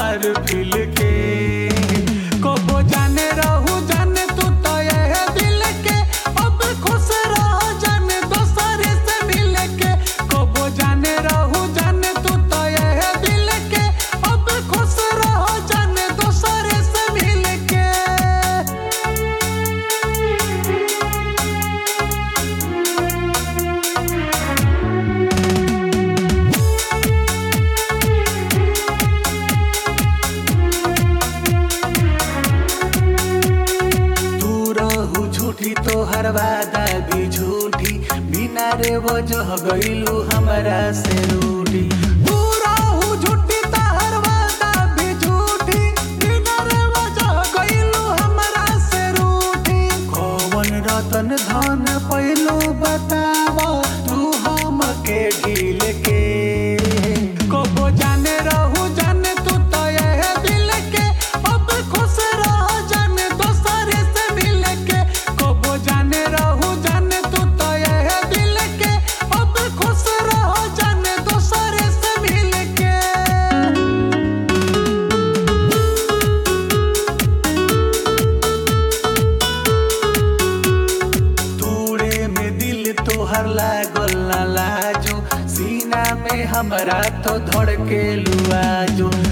हमार फिल के। कबो जाने रहू जाने तू तो ये दिल के, अब खुश रह जाने दोसरे से मिल के। कबो जाने रहू जाने तू तो ये दिल के, अब खुश रह जाने दोसरे से मिल के। झूठी तो हर वादा भी झूठी, बिना रे वजह गईलू हमरा से रूठी। तू रहू झूठी तो हर वादा भी झूठी, बिना रे वजह गईलू हमरा से रूठी। कौन रतन धन पैलू बतावा तू हमके ढील के। कबो जाने रहू जाने तू तो ये दिल के, अब खुश रह जाने दोसरे से मिल के। कबो जाने रहू जाने तू तो ये दिल के, अब खुश रह जाने दोसरे से मिल के। तूड़े में दिल तोहर लागल ना लाजो, सीना में हमरा तो धड़के लुआजो।